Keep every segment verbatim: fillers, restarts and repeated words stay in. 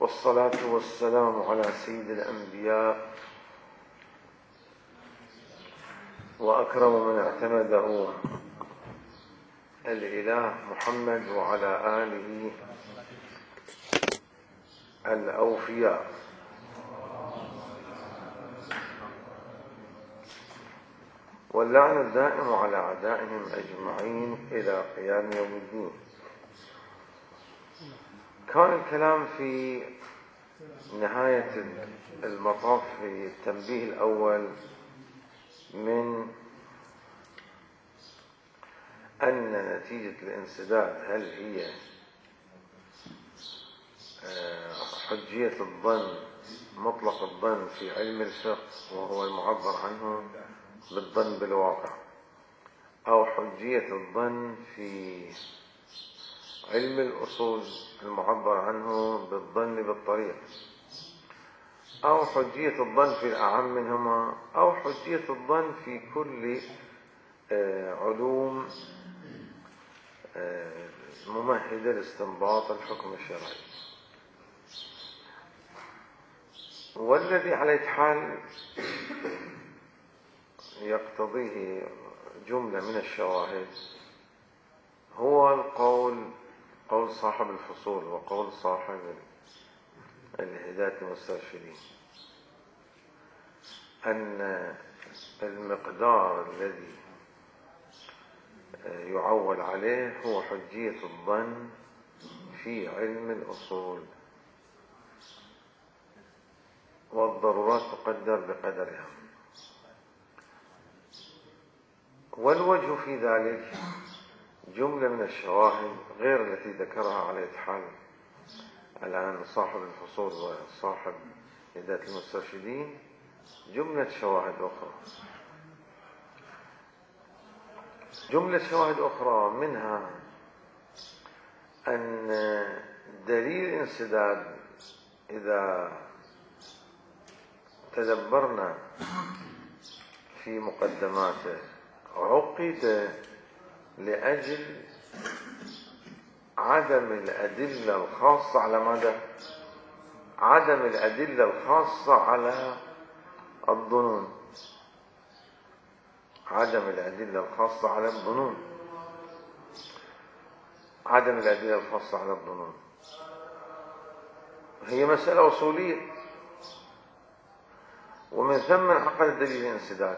والصلاة والسلام على سيد الأنبياء وأكرم من اعتمده الإله محمد وعلى آله الأوفياء. واللعن الدائم على أعدائهم أجمعين إلى قيام يوم الدين. كان الكلام في نهاية المطاف في التنبيه الأول من أن نتيجة الانسداد هل هي حجية الظن، مطلق الظن في علم الفقه وهو المعبر عنه بالظن بالواقع، أو حجية الظن في علم الأصول المعبر عنه بالظن بالطريق، أو حجية الظن في الأعم منهما، أو حجية الظن في كل علوم ممهدة لاستنباط الحكم الشرعي. والذي على حال يقتضيه جملة من الشواهد هو القول قول صاحب الفصول وقول صاحب الهداية المسترشدين، أن المقدار الذي يعول عليه هو حجية الظن في علم الأصول، والضرورات تقدر بقدرها. والوجه في ذلك جملة من الشواهد غير التي ذكرها على حال الآن صاحب الفصول وصاحب هداية المسترشدين، جملة شواهد أخرى جملة شواهد أخرى منها أن دليل الانسداد إذا تدبرنا في مقدماته عقد لأجل عدم الأدلة الخاصة على ماذا؟ عدم الأدلة الخاصة على الظنون، عدم الأدلة الخاصة على الظنون عدم الأدلة الخاصة على الظنون هي مسألة أصولية، ومن ثم عقد دليل الانسداد.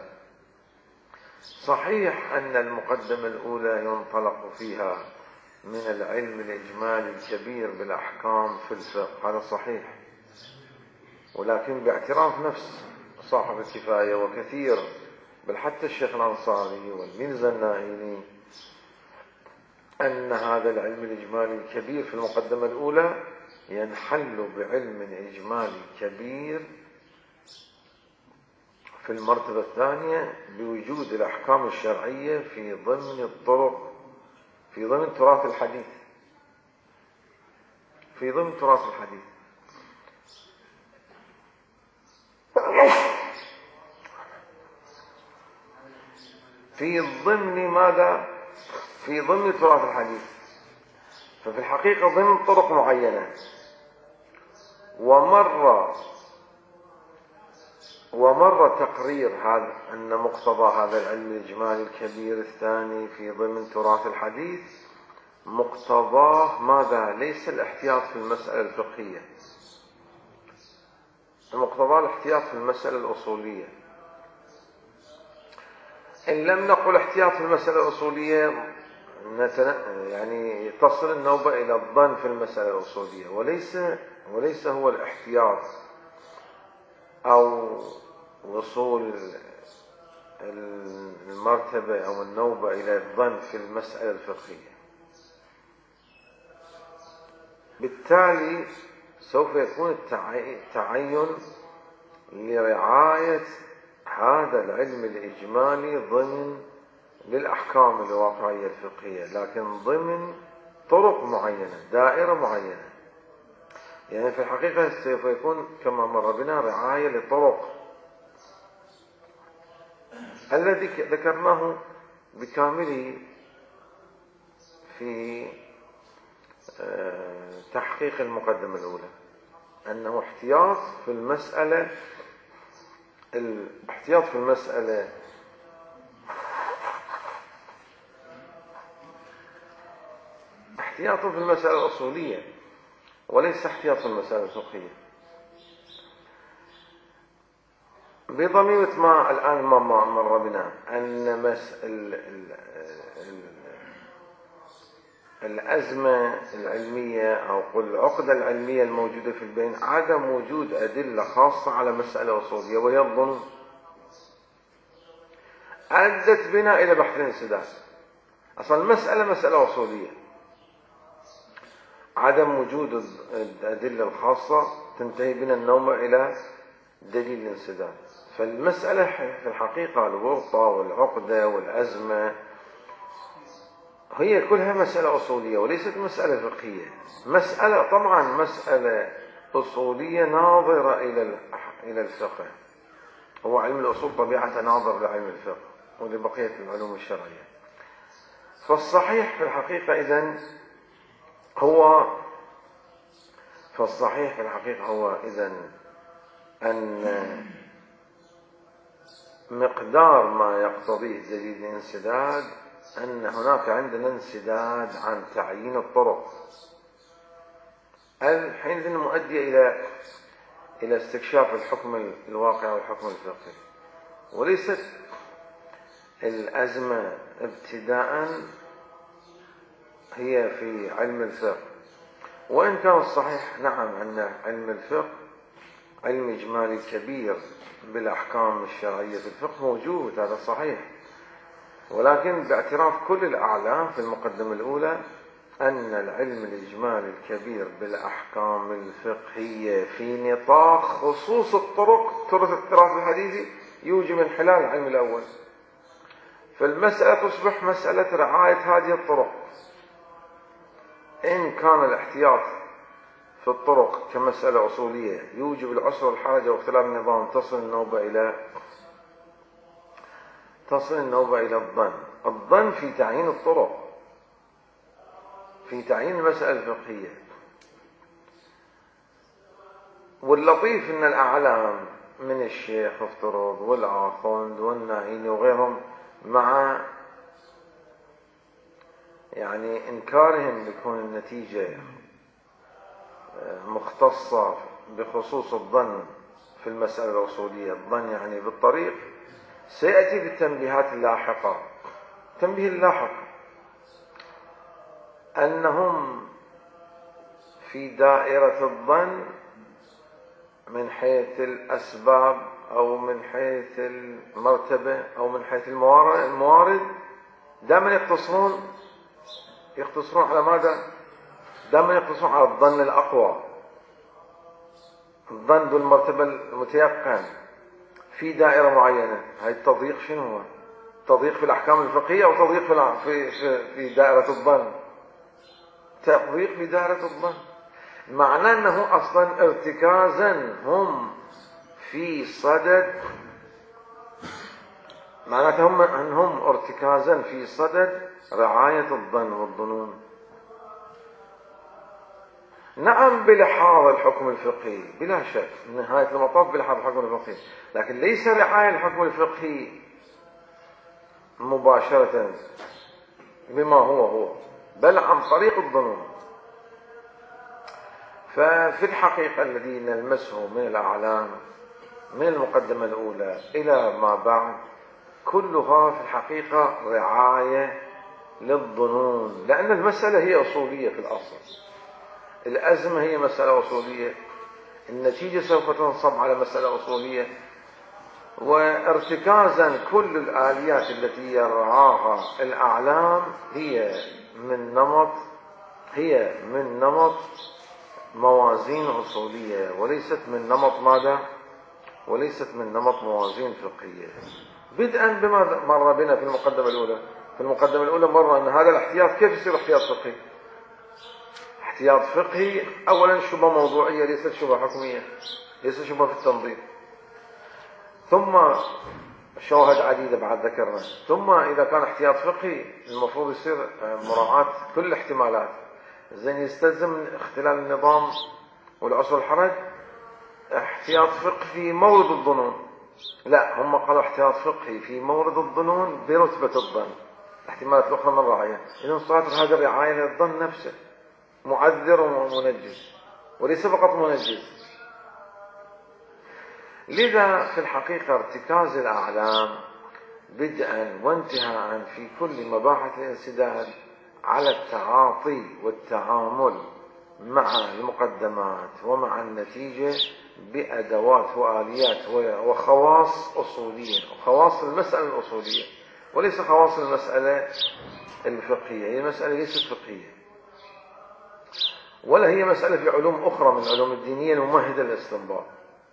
صحيح أن المقدمة الأولى ينطلق فيها من العلم الإجمالي الكبير بالأحكام في الفقه، هذا صحيح، ولكن باعتراف نفس صاحب الكفاية وكثير بل حتى الشيخ الأنصاري والميرزا النائيني أن هذا العلم الإجمالي الكبير في المقدمة الأولى ينحل بعلم إجمالي كبير في المرتبة الثانية بوجود الأحكام الشرعية في ضمن الطرق، في ضمن تراث الحديث في ضمن تراث الحديث في ضمن ماذا؟ في ضمن تراث الحديث. ففي الحقيقة ضمن طرق معينة. ومر ومر تقرير هذا أن مقتضى هذا العلم الإجمالي الكبير الثاني في ضمن تراث الحديث مقتضاه ماذا؟ ليس الاحتياط في المسألة الفقهية، مقتضاه الاحتياط في المسألة الأصولية. إن لم نقل احتياط في المسألة الأصولية يعني تصل النوبة إلى الظن في المسألة الأصولية، وليس وليس هو الاحتياط أو وصول المرتبة أو النوبة إلى الظن في المسألة الفقهية. بالتالي سوف يكون التعين لرعاية هذا العلم الإجمالي ضمن للأحكام الواقعية الفقهية، لكن ضمن طرق معينة، دائرة معينة. يعني في الحقيقة سوف يكون كما مر بنا رعاية لطرق الذي ذكرناه بكامله في تحقيق المقدمة الأولى. أنه احتياط في المسألة الاحتياط في المسألة احتياط في المسألة الأصولية وليس احتياط في المسألة الفقهية. بضميمة ما الآن ما مر بنا أن مسألة الأزمة العلمية أو العقدة العلمية الموجودة في البين عدم وجود أدلة خاصة على مسألة أصولية وهي الظنون، أدت بنا إلى بحث الانسداد. أصلا المسألة مسألة أصولية، عدم وجود الأدلة الخاصة تنتهي بنا النوم إلى دليل الانسداد. فالمسألة في الحقيقة الورطة والعقدة والأزمة هي كلها مسألة أصولية وليست مسألة فقهية. مسألة طبعا مسألة أصولية ناظرة إلى إلى الفقه، هو علم الأصول طبيعة ناظر لعلم الفقه ولبقية العلوم الشرعية. فالصحيح في الحقيقة إذن هو فالصحيح في الحقيقة هو إذن أن مقدار ما يقتضيه دليل الانسداد أن هناك عندنا انسداد عن تعيين الطرق، الحين مؤدية إلى إلى استكشاف الحكم الواقع والحكم الفقهي، وليست الأزمة ابتداء هي في علم الفقه. وإن كان الصحيح نعم أن علم الفقه علم إجمالي كبير بالأحكام الشرعية في الفقه موجود، هذا صحيح، ولكن باعتراف كل الأعلام في المقدمة الأولى أن العلم الإجمالي الكبير بالأحكام الفقهية في نطاق خصوص الطرق ترث التراث الحديثي يوجب انحلال العلم الأول. فالمسألة تصبح مسألة رعاية هذه الطرق. إن كان الاحتياط في الطرق كمسألة أصولية يوجب العسر والحرج واختلاف النظام تصل النوبة إلى تصل النوبة إلى الظن الظن في تعيين الطرق، في تعيين المسألة الفقهية. واللطيف أن الأعلام من الشيخ افترض والآخوند والناهيني وغيرهم مع يعني إنكارهم لكون النتيجة مختصة بخصوص الظن في المسألة الأصولية، الظن يعني بالطريق، سيأتي بالتنبيهات اللاحقة. التنبيه اللاحق أنهم في دائرة الظن من حيث الأسباب أو من حيث المرتبة أو من حيث الموارد دائما يقتصرون يقتصرون على ماذا؟ دائما يقتصرون على الظن الأقوى، الظن ذو المرتبة المتيقن في دائرة معينة. هاي التضييق شنو هو؟ تضييق في الأحكام الفقهية أو تضييق في في دائرة الظن؟ تضييق في دائرة الظن، معناه أنه أصلا ارتكازا هم في صدد معناته هم أنهم ارتكازا في صدد رعاية الظن والظنون. نعم بلحاظ الحكم الفقهي بلا شك، نهاية المطاف بلحاظ الحكم الفقهي، لكن ليس رعاية الحكم الفقهي مباشرة بما هو هو، بل عن طريق الظنون. ففي الحقيقة الذي نلمسه من الأعلام من المقدمة الأولى إلى ما بعد كلها في الحقيقة رعاية للظنون، لأن المسألة هي أصولية في الأصل، الأزمة هي مسألة أصولية، النتيجة سوف تنصب على مسألة أصولية. وارتكازا كل الآليات التي يرعاها الأعلام هي من نمط هي من نمط موازين أصولية وليست من نمط ماذا؟ وليست من نمط موازين فقهية. بدءا بما مر بنا في المقدمة الأولى في المقدمة الأولى مر أن هذا الاحتياط كيف يصير احتياط فقهي؟ احتياط فقهي أولا شبهة موضوعية ليست شبهة حكمية، ليست شبهة في التنظيم، ثم شواهد عديدة بعد ذكرنا، ثم إذا كان احتياط فقهي المفروض يصير مراعاة كل الاحتمالات. زين يستلزم اختلال النظام والعسر والحرج احتياط فقهي في مورد الظنون، لا هم قالوا احتياط فقهي في مورد الظنون برتبة الظن، الاحتمالات الأخرى من الرعاية. إذن صارت هذه الرعاية للظن نفسه، معذر ومنجز، وليس فقط منجز. لذا في الحقيقة ارتكاز الأعلام بدءا وانتهاء في كل مباحث الانسداد على التعاطي والتعامل مع المقدمات ومع النتيجة بأدوات وآليات وخواص أصولية، خواص المسألة الأصولية وليس خواص المسألة الفقهية. هي مسألة ليست فقهية، ولا هي مسألة في علوم أخرى من علوم الدينية الممهدة للاستنباط.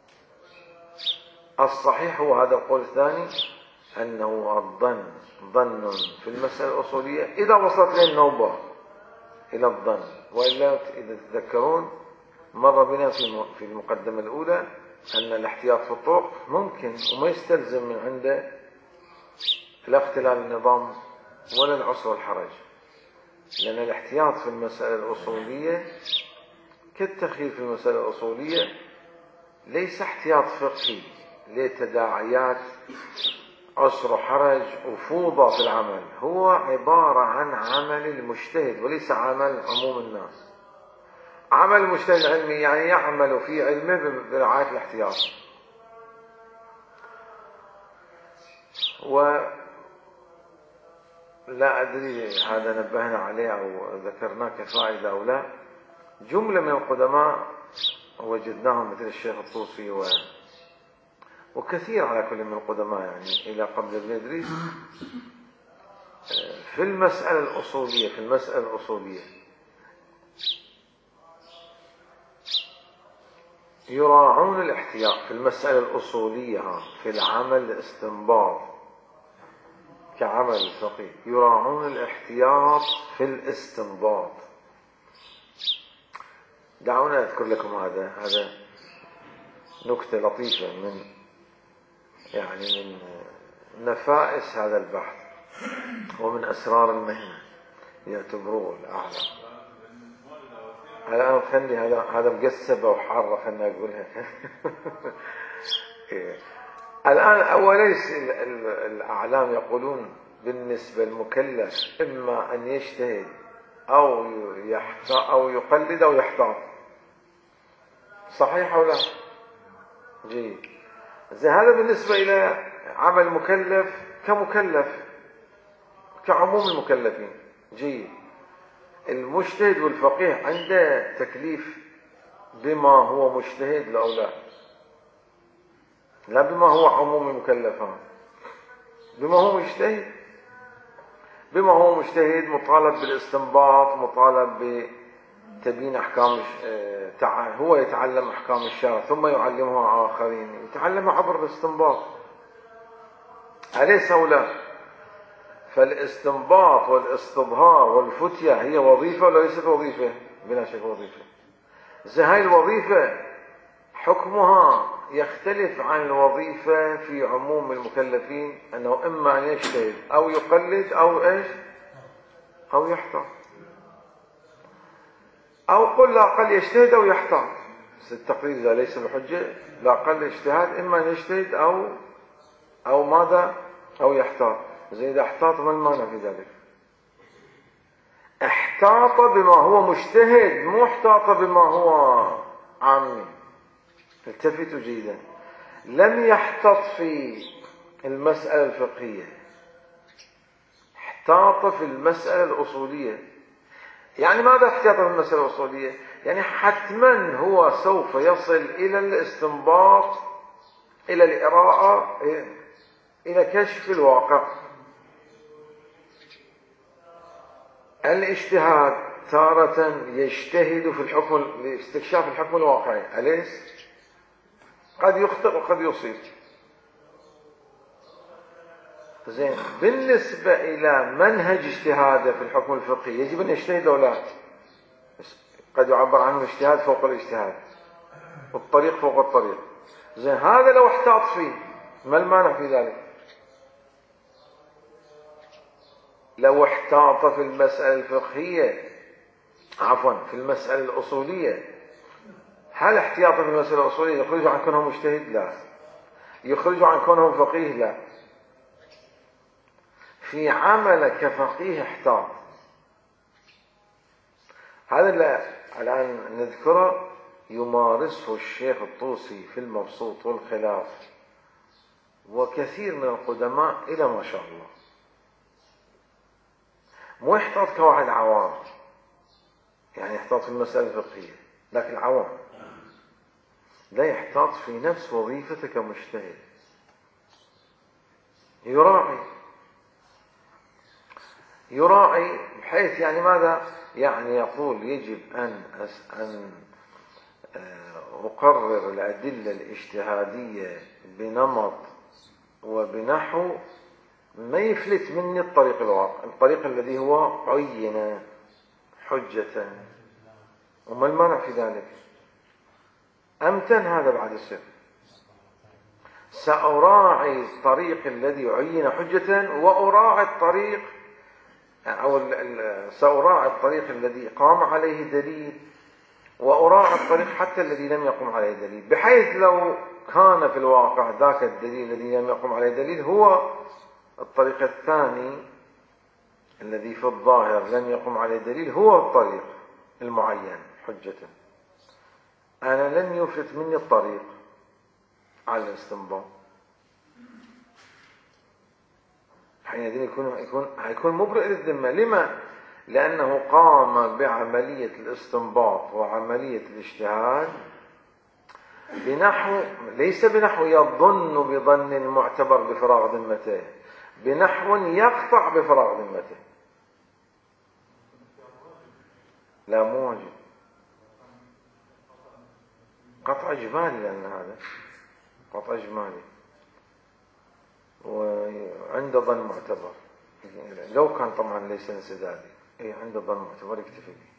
الصحيح هو هذا القول الثاني، أنه الظن ظن في المسألة الأصولية إذا وصلت له النوبة إلى الظن. وإلا إذا تذكرون مر بنا في المقدمة الأولى أن الاحتياط في الطرق ممكن وما يستلزم من عنده لا اختلال النظام ولا العسر والحرج، لأن الاحتياط في المسألة الأصولية كالتخيير في المسألة الأصولية ليس احتياط فقهي لتداعيات عسر وحرج وفوضى في العمل، هو عبارة عن عمل المجتهد وليس عمل عموم الناس. عمل المجتهد العلمي يعني يعمل في علمه برعاية الاحتياط. ولا أدري هذا نبهنا عليه أو ذكرناه كفائدة أو لا، جملة من القدماء وجدناهم مثل الشيخ الطوسي و وكثير على كل من القدماء يعني إلى قبل ابن إدريس في المسألة الأصولية في المسألة الأصولية يراعون الاحتياط في المسألة الأصولية في العمل الاستنباط كعمل الفقيه، يراعون الاحتياط في الاستنباط. دعونا أذكر لكم هذا هذا نكتة لطيفة من يعني من نفائس هذا البحث ومن أسرار المهنة يعتبروه الأعلى. الآن خلي هذا هذا مقسبة وحارة خلنا أقولها. الآن أوليس الأعلام يقولون بالنسبة للمكلف إما أن يجتهد أو يحتاط أو يقلد أو يحتاط، صحيح أو لا؟ جيد. زي هذا بالنسبة إلى عمل مكلف كمكلف كعموم المكلفين. جيد. المجتهد والفقيه عنده تكليف بما هو مجتهد أو لا، لا بما هو عموم المكلفين، بما هو مجتهد. بما هو مجتهد مطالب بالاستنباط، مطالب بتبيين أحكام، هو يتعلم أحكام الشرع ثم يعلمها آخرين، يتعلمها عبر الاستنباط، أليس أو لا؟ فالاستنباط والاستظهار والفتية هي وظيفة ولا ليست وظيفة؟ بلا شك وظيفة. زي هاي الوظيفة حكمها يختلف عن الوظيفة في عموم المكلفين، أنه إما أن يجتهد أو يقلد أو إيش أو يحتاط، أو قل لا أقل يجتهد أو يحتاط. التقليد إذا ليس بحجة لا أقل اجتهاد، إما أن يجتهد أو أو ماذا أو يحتاط. زي إذا احتاط ما المانع في ذلك؟ احتاط بما هو مجتهد، مو احتاط بما هو عامي. التفتوا جيدا، لم يحتاط في المسألة الفقهية، احتاط في المسألة الأصولية. يعني ماذا احتاط في المسألة الأصولية؟ يعني حتما هو سوف يصل إلى الاستنباط، إلى الإراءة، إلى كشف الواقع. الاجتهاد تارة يجتهد في الحكم لاستكشاف الحكم الواقعي، أليس؟ قد يخطئ وقد يصيب. زين، بالنسبة إلى منهج اجتهاده في الحكم الفقهي يجب أن يجتهد أو لا؟ قد يعبر عنه الاجتهاد فوق الاجتهاد والطريق فوق الطريق. زين، هذا لو احتاط فيه ما المانع في ذلك؟ لو احتاط في المسألة الفقهية عفوا في المسألة الأصولية هل احتياطا في المسألة الأصولية يخرج عن كونه مجتهد؟ لا. يخرج عن كونه فقيه؟ لا. في عمل كفقيه احتاط. هذا اللي الآن نذكره يمارسه الشيخ الطوسي في المبسوط والخلاف وكثير من القدماء إلى ما شاء الله. مو يحتاط كواحد عوام، يعني يحتاط في المسألة الفقهية، لكن العوام لا يحتاط في نفس وظيفته كمجتهد. يراعي يراعي بحيث يعني ماذا؟ يعني يقول يجب أن أن أقرر الأدلة الاجتهادية بنمط وبنحو ما يفلت مني الطريق الواقع، الطريق الذي هو عين حجة. وما المانع في ذلك؟ أمتن هذا بعد السر. سأراعي الطريق الذي عين حجة وأراعي الطريق أو سأراعي الطريق الذي قام عليه دليل وأراعي الطريق حتى الذي لم يقم عليه دليل، بحيث لو كان في الواقع ذاك الدليل الذي لم يقم عليه دليل هو الطريق الثاني الذي في الظاهر لم يقم عليه دليل هو الطريق المعين حجة، أنا لن يفلت مني الطريق على الاستنباط. حينئذ يكون يكون هيكون مبرئ للذمة. لما؟ لأنه قام بعملية الاستنباط وعملية الاجتهاد بنحو، ليس بنحو يظن بظن المعتبر بفراغ ذمته، بنحو يقطع بفراغ ذمته. لا مو واجب، قطع إجمالي، لأن هذا قطع إجمالي وعند ظن معتبر. لو كان طبعا ليس انسدادي، اي عند ظن معتبر يكتفي به.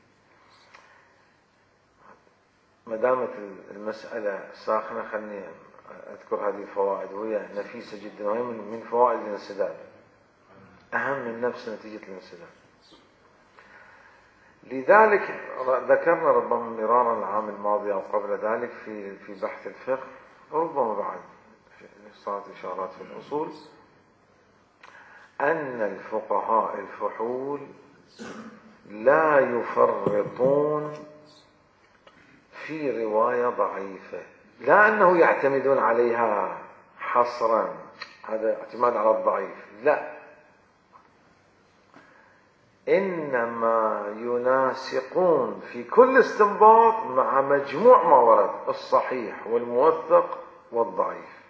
ما دامت المسألة ساخنة خلني أذكر هذه الفوائد وهي نفيسة جدا، وهي من فوائد الانسداد، أهم من نفس نتيجة الانسداد. لذلك ذكرنا ربما مرارا العام الماضي أو قبل ذلك في في بحث الفقه، وربما بعد صارت إشارات في الأصول، أن الفقهاء الفحول لا يفرطون في رواية ضعيفة، لا أنه يعتمدون عليها حصرا، هذا اعتماد على الضعيف، لا، إنما يناسقون في كل استنباط مع مجموع ما ورد، الصحيح والموثق والضعيف.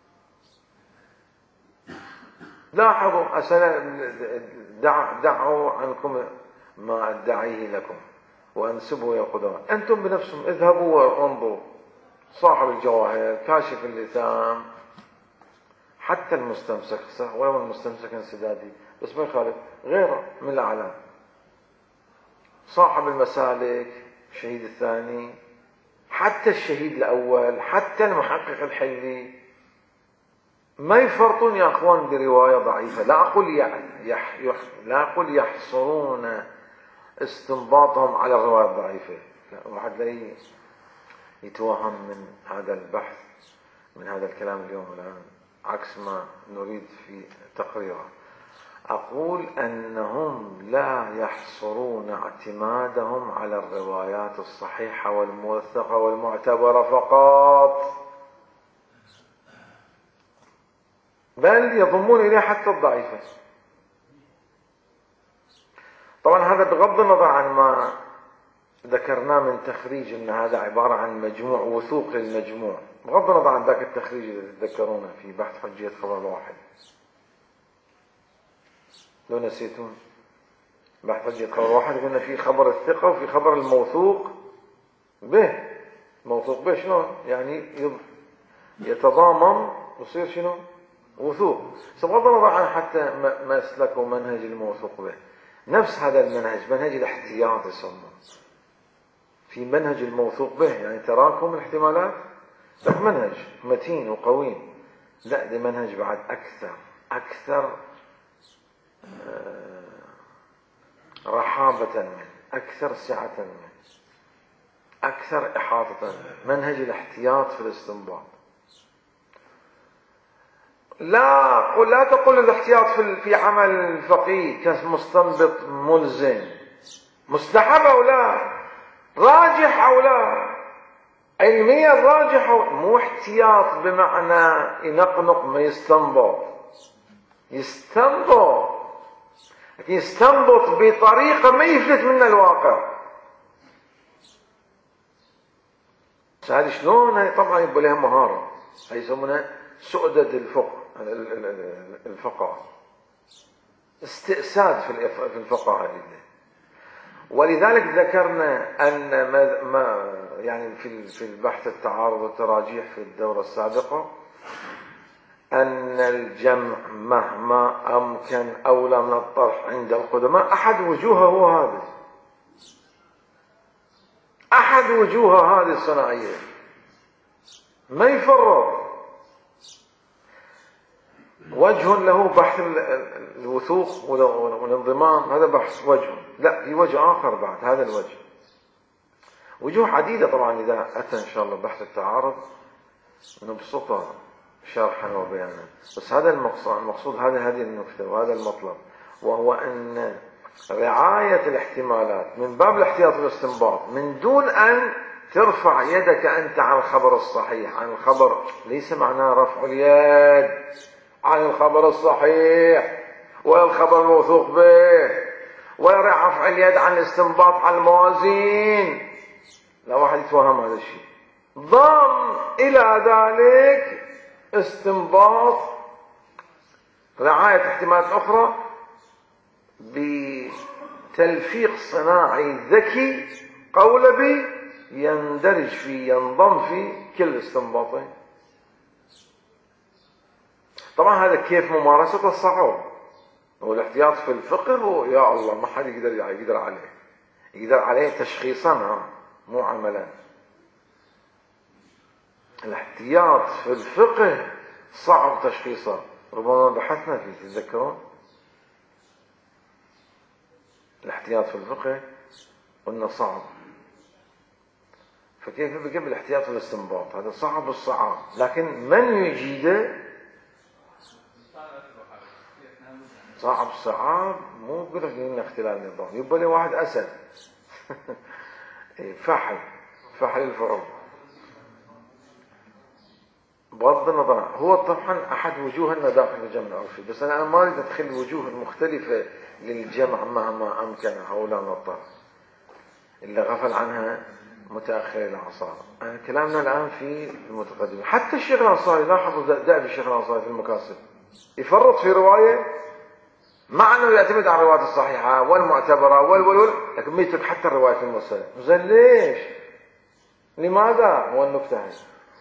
لاحظوا أسنا دع دعوا عنكم ما أدعيه لكم وأنسبوا يا قدامى، أنتم بنفسكم اذهبوا وانظروا صاحب الجواهر، كاشف اللثام، حتى المستمسك صح ولو المستمسك انسدادي بس ما يخالف، غيره من الأعلام، صاحب المسالك، الشهيد الثاني، حتى الشهيد الأول، حتى المحقق الحلي، ما يفرطون يا أخوان برواية ضعيفة. لا أقول يح يح يح لا أقول يحصرون استنباطهم على الرواية الضعيفة، لا، واحد لا يتوهم من هذا البحث، من هذا الكلام اليوم الآن، عكس ما نريد في تقريره. أقول أنهم لا يحصرون اعتمادهم على الروايات الصحيحة والموثقة والمعتبرة فقط، بل يضمون إليه حتى الضعيفة. طبعا هذا بغض النظر عن ما ذكرناه من تخريج أن هذا عبارة عن مجموع وثوق للمجموع، بغض النظر عن ذاك التخريج الذي تذكرونه في بحث حجية خبر الواحد، لو نسيتون بحث حجية خبر الواحد قلنا في خبر الثقة وفي خبر الموثوق به. موثوق به شنو يعني؟ يتضامن يصير شنو؟ وثوق. بغض النظر عن حتى مسلك ومنهج الموثوق به، نفس هذا المنهج، منهج الاحتياط يسمى، في منهج الموثوق به، يعني تراكم الاحتمالات، لك منهج متين وقوي، لا ده منهج بعد أكثر أكثر رحابة منه، أكثر سعة منه. أكثر إحاطة، منهج الاحتياط في الاستنباط. لا لا تقول الاحتياط في في عمل الفقيه كمستنبط ملزم، مستحب أو لا، راجح أو لا، علميا راجح أو مو احتياط بمعنى ينقنق ما يستنبط، يستنبط لكن يستنبط بطريقة ما يفلت منها الواقع. هذه شلون؟ هي طبعا يبقى لها مهارة، هي يسمونها سؤدة الفقه، الفقه استئساد في الفقه هذه. ولذلك ذكرنا أن ما يعني في في البحث التعارض والتراجيح في الدورة السابقة أن الجمع مهما أمكن أولى من الطرح عند القدماء. أحد وجوهه هو هذا، أحد وجوه هذه الصناعية، ما يفرط. وجه له بحث الوثوق والانضمام، هذا بحث وجه، لا في وجه آخر بعد هذا الوجه، وجوه عديدة طبعا. إذا أتى إن شاء الله بحث التعارض نبسطها شرحا وبيانا، بس هذا المقصود, المقصود هذا هذه النكتة وهذا المطلب، وهو أن رعاية الاحتمالات من باب الاحتياط والاستنباط من دون أن ترفع يدك أنت عن الخبر الصحيح، عن الخبر ليس معناه رفع اليد عن الخبر الصحيح ولا الخبر الموثوق به، ولا رفع اليد عن الاستنباط عن الموازين. لا واحد يتوهم هذا الشيء. ضم إلى ذلك استنباط رعاية احتمالات أخرى بتلفيق صناعي ذكي قولبي يندرج في ينضم في كل استنباطين. طبعا هذا كيف ممارسة الصعب، والاحتياط في الفقه هو يا الله ما حد يقدر يقدر عليه، يقدر عليه تشخيصا مو عملا. الاحتياط في الفقه صعب تشخيصا، ربما بحثنا فيه تتذكرون الاحتياط في الفقه قلنا صعب، فكيف بقى الاحتياط في الاستنباط؟ هذا صعب الصعاب، لكن من يجيده صعب صعاب، مو قدر لنا اختلال النظام، يبقى لي واحد أسد فحل فحل الفعول. بغض النظر هو طبعا أحد وجوه النداخل الجمع العرفي، بس أنا ما أريد أدخل الوجوه المختلفة للجمع مهما أمكن هؤلاء من الطرف اللي غفل عنها متأخر العصار. كلامنا الآن في المتقدم. حتى الشيخ الأنصاري لاحظوا دأب الشيخ الأنصاري في المكاسب يفرط في رواية مع أنه يعتمد على الروايات الصحيحة والمعتبرة والولول، لكن ما يترك حتى الروايات المرسلة. زين ليش؟ لماذا؟ هو النكتة هذه.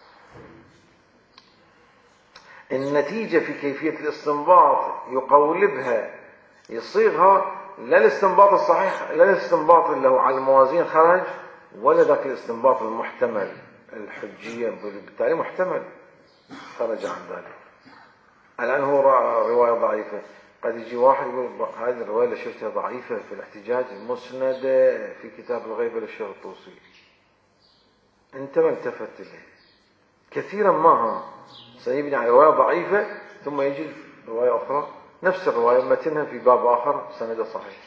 النتيجة في كيفية الاستنباط يقولبها يصيغها لا الاستنباط الصحيح، لا الاستنباط اللي هو على الموازين خرج، ولا ذاك الاستنباط المحتمل الحجية بالتالي محتمل خرج عن ذلك. الآن هو رواية ضعيفة، قد يجي واحد يقول هذه الرواية اللي شفتها ضعيفة في الاحتجاج مسندة في كتاب الغيبة للشيخ الطوسي، انت ما التفت له كثيرا ما ها سيبني على رواية ضعيفة ثم يجي رواية أخرى نفس الرواية متنها في باب آخر سندة صحيح.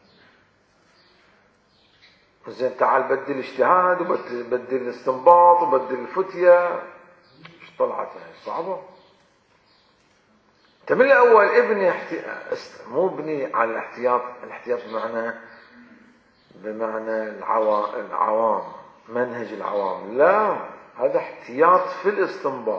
زين تعال بدل اجتهاد وبدل الاستنباط وبدل الفتية، ايش طلعت هاي صعبة. انت من الأول ابني احتي... مو ابني على الاحتياط، الاحتياط بمعنى بمعنى العوام, العوام منهج العوام، لا هذا احتياط في الاستنباط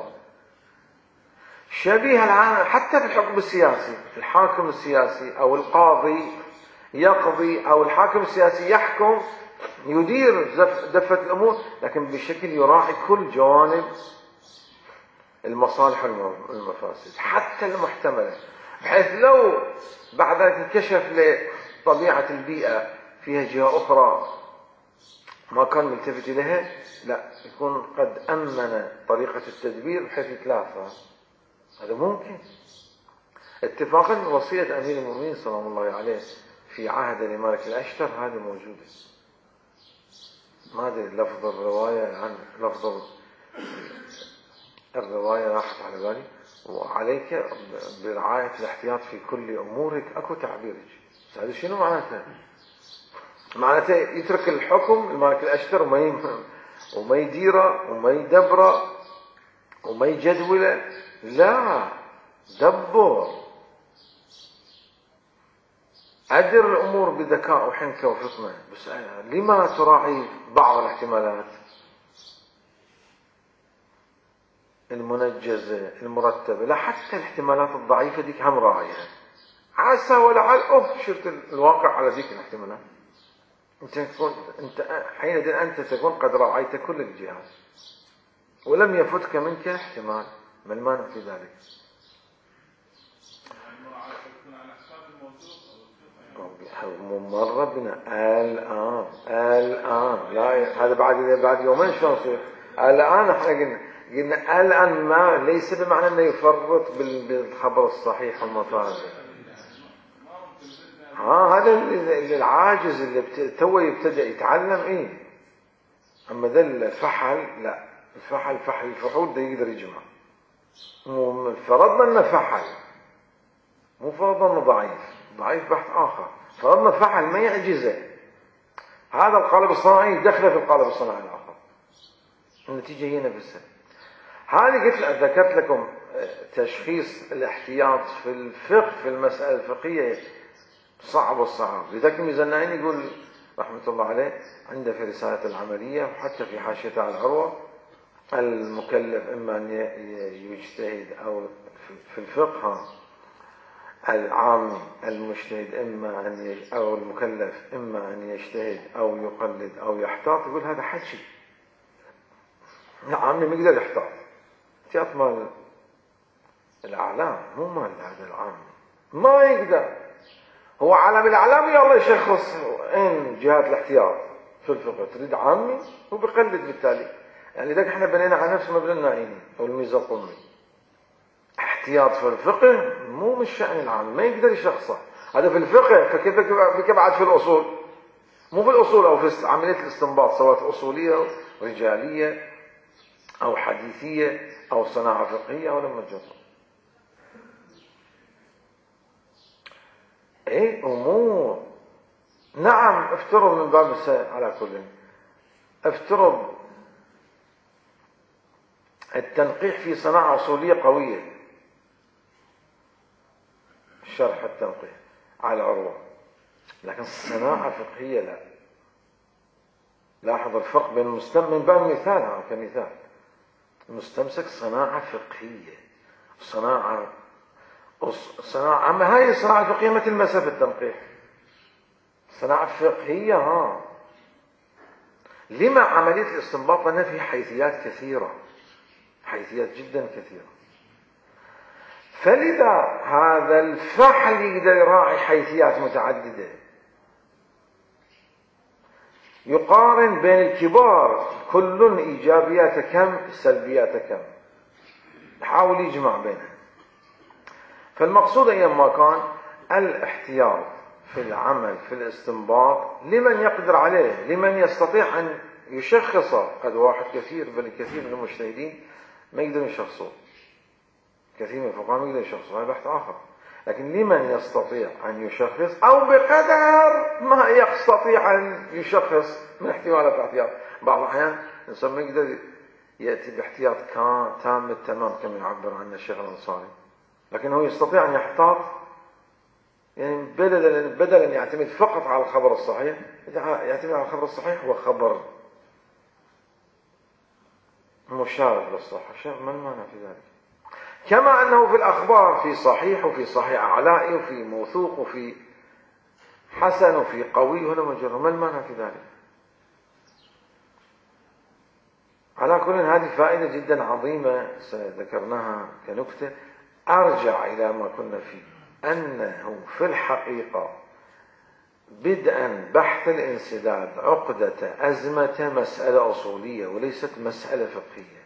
شبيه العام. حتى في الحكم السياسي الحاكم السياسي أو القاضي يقضي أو الحاكم السياسي يحكم يدير دفة الأمور، لكن بشكل يراعي كل جوانب المصالح والمفاسد حتى المحتملة، بحيث لو بعد ذلك انكشف لطبيعة البيئة فيها جهة أخرى ما كان ملتفت إليها، لا يكون قد أمن طريقة التدبير بحيث يتلافى. هذا ممكن اتفاقا. وصية أمير المؤمنين صلى الله عليه في عهد الملك الأشتر هذا موجودة ما أدري لفظ الرواية عن لفظ الرواية راحت على بالي. وعليك برعاية الاحتياط في كل أمورك. أكو تعبيرك هذا شنو معناته؟ معناته يترك الحكم المالك الأشتر وما يم... وما يديره وما يدبره وما يجدوله. لا، دبر، أدر الأمور بذكاء وحنكة وفطنة. بس لما تراعي بعض الاحتمالات المنجزة المرتبة؟ لا، حتى الاحتمالات الضعيفة ديك هم راعيها، عسى ولعل أوف شفت الواقع على ذيك الاحتمالات. أنت تكون أنت حينئذ أنت تكون قد راعيت كل الجهات ولم يفتك منك احتمال. ما المانع في ذلك؟ مرة بنا الآن الآن لا، هذا بعد بعد يومين شلون يصير الآن؟ احنا قلنا قلنا الآن، ما ليس بمعنى انه يفرط بالخبر الصحيح والمفاهيم. ها هذا اللي العاجز اللي تو يبتدأ يتعلم ايه. اما ذا الفحل لا، الفحل فحل الفحول ده يقدر يجمع. فرضنا انه فحل، مو فرضنا انه ضعيف، ضعيف بحث اخر. فرضنا فحل ما يعجزه، هذا القالب الصناعي دخله في القالب الصناعي الاخر، النتيجه هي نفسها. هذه قلت ذكرت لكم تشخيص الاحتياط في الفقه في المسألة الفقهية صعب والصعب. لذلك الميزانعين يقول رحمة الله عليه عنده في رسالة العملية وحتى في حاشية على العروة: المكلف إما أن يجتهد أو في الفقه العام المجتهد إما أن أو المكلف إما أن يجتهد أو يقلد أو يحتاط. يقول هذا حكي، العام ما يقدر يحتاط، احتياط مال الأعلام مو مال هذا العام، ما يقدر. هو عالم الأعلام يلا يشخص إن جهات الاحتياط في الفقه. تريد عامي هو بيقلد بالتالي. يعني ذاك احنا بنينا على نفس مبنى النائمي أو الميزة القمي. احتياط في الفقه مو من الشأن العام، ما يقدر يشخصه. هذا في الفقه، فكيف بك بعد في الأصول؟ مو في الأصول أو في عملية الاستنباط، سواء أصولية أو رجالية أو حديثية أو صناعة فقهية أو لما جرى. ايه امور. نعم افترض من باب على كل، افترض التنقيح في صناعة أصولية قوية، شرح التنقيح على العروة، لكن الصناعة فقهية لا. لاحظ الفرق بين المستم من باب مثال كمثال، المستمسك صناعة فقهية، صناعة صناعة أما هاي الصناعة الفقهية مثل مسافة التنقيح، صناعة فقهية. ها لما عملية الاستنباط لأن فيه حيثيات كثيرة، حيثيات جدا كثيرة. فلذا هذا الفحل يقدر يراعي حيثيات متعددة، يقارن بين الكبار كل إيجابيات كم سلبيات كم، يحاول يجمع بينها. فالمقصود أيما كان الاحتياط في العمل في الاستنباط لمن يقدر عليه، لمن يستطيع أن يشخص. قد واحد كثير بل كثير من المجتهدين ما يقدرون يشخصون، كثير من الفقهاء ما يقدرون يشخصون، هذا بحث آخر. لكن لمن يستطيع أن يشخص أو بقدر ما يستطيع أن يشخص من احتمالات الاحتياط. بعض الأحيان الإنسان ما يقدر يأتي باحتياط تام التمام كما يعبر عنه الشيخ الأنصاري، لكن هو يستطيع أن يحتاط، يعني بدلا بدلا أن يعتمد فقط على الخبر الصحيح، يعتمد على الخبر الصحيح هو خبر مشابه للصحة. شيء ما المانع في ذلك؟ كما أنه في الأخبار في صحيح وفي صحيح أعلائي وفي موثوق وفي حسن وفي قوي ولا مجرد، ما المانع في ذلك؟ على كل هذه فائدة جدا عظيمة ذكرناها كنكتة. أرجع إلى ما كنا فيه، أنه في الحقيقة بدءا بحث الانسداد عقدة أزمة مسألة أصولية وليست مسألة فقهية.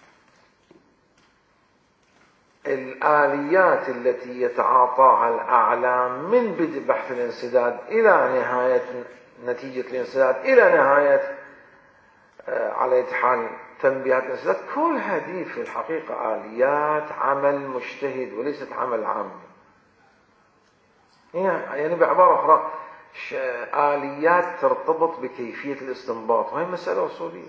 الآليات التي يتعاطاها الأعلام من بدء بحث الانسداد إلى نهاية نتيجة الانسداد إلى نهاية على أي حال تنبيهات الانسداد كل هذه في الحقيقة آليات عمل مجتهد وليست عمل عام. يعني بعبارة أخرى آليات ترتبط بكيفية الاستنباط، وهي مسألة أصولية.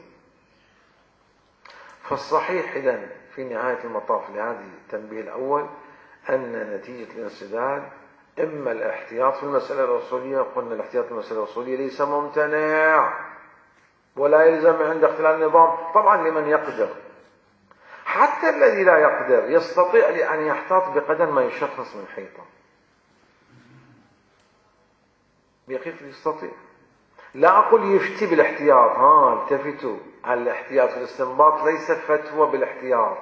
فالصحيح إذن في نهاية المطاف لهذه التنبيه الأول أن نتيجة الانسداد إما الاحتياط في المسألة الأصولية. قلنا الاحتياط في المسألة الأصولية ليس ممتنع ولا يلزم عند اختلال النظام، طبعا لمن يقدر. حتى الذي لا يقدر يستطيع أن يحتاط بقدر ما يشخص من حيطة، بحقيقة يستطيع. لا أقول يفتي بالاحتياط، ها التفتوا، الاحتياط في الاستنباط ليس فتوى بالاحتياط،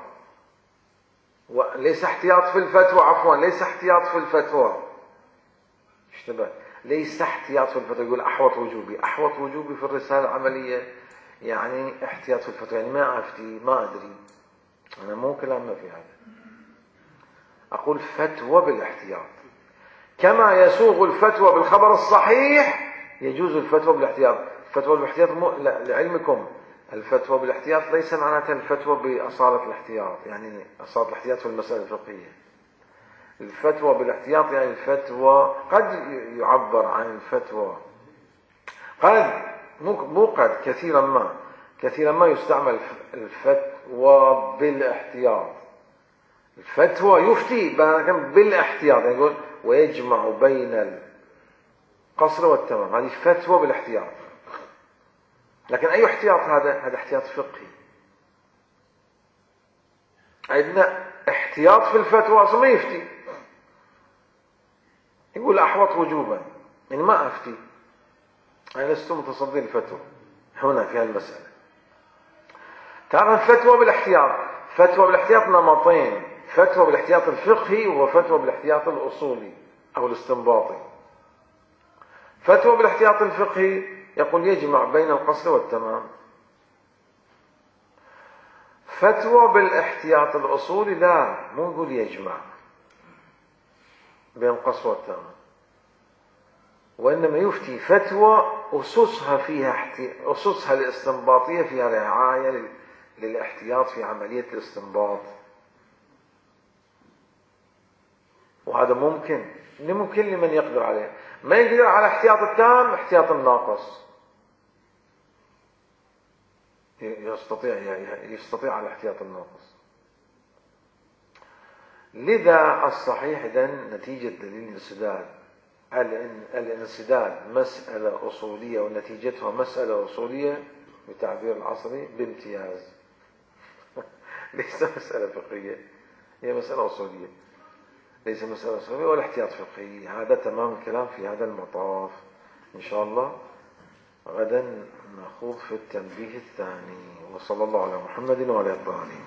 وليس احتياط في الفتوى، عفوا ليس احتياط في الفتوى، اشتبه، ليس احتياط في الفتوى. يقول أحوط وجوبي، أحوط وجوبي في الرسالة العملية يعني احتياط في الفتوى، يعني ما أفتي، ما أدري، أنا مو كلام ما في هذا. أقول فتوى بالاحتياط، كما يسوغ الفتوى بالخبر الصحيح يجوز الفتوى بالاحتياط. الفتوى بالاحتياط م... لعلمكم الفتوى بالاحتياط ليس معناتها الفتوى بأصالة الاحتياط، يعني أصالة الاحتياط في المسألة الفقهية. الفتوى بالاحتياط يعني الفتوى قد يعبر عن الفتوى، قد مو قد كثيرا ما كثيرا ما يستعمل الفتوى بالاحتياط. الفتوى يفتي بالاحتياط، يقول ويجمع بين القصر والتمام، هذه فتوى بالاحتياط. لكن أي احتياط هذا؟ هذا احتياط فقهي. عندنا احتياط في الفتوى أصلا ما يفتي، يقول أحوط وجوبا، يعني ما أفتي، أنا لست متصدي الفتوى هنا في هذه المسألة. تعرف فتوى بالاحتياط، فتوى بالاحتياط نمطين، فتوى بالاحتياط الفقهي وفتوى بالاحتياط الأصولي أو الاستنباطي. فتوى بالاحتياط الفقهي يقول يجمع بين القصر والتمام. فتوى بالاحتياط الأصولي لا، مو يقول يجمع بين القصر والتمام، وإنما يفتي فتوى أسسها فيها احتي... أسسها الاستنباطية فيها رعاية للاحتياط في عملية الاستنباط. وهذا ممكن، ممكن لمن يقدر عليه. ما يقدر على احتياط التام، احتياط الناقص يستطيع يستطيع على احتياط الناقص. لذا الصحيح إذن نتيجة دليل الانسداد، الانسداد مسألة أصولية ونتيجتها مسألة أصولية بتعبير العصري بامتياز. ليس مسألة فقهية، هي مسألة أصولية، ليس مسألة أصولية ولا احتياط فقهي. هذا تمام الكلام في هذا المطاف. إن شاء الله غدا نخوض في التنبيه الثاني. وصلى الله على محمد وعلى آله.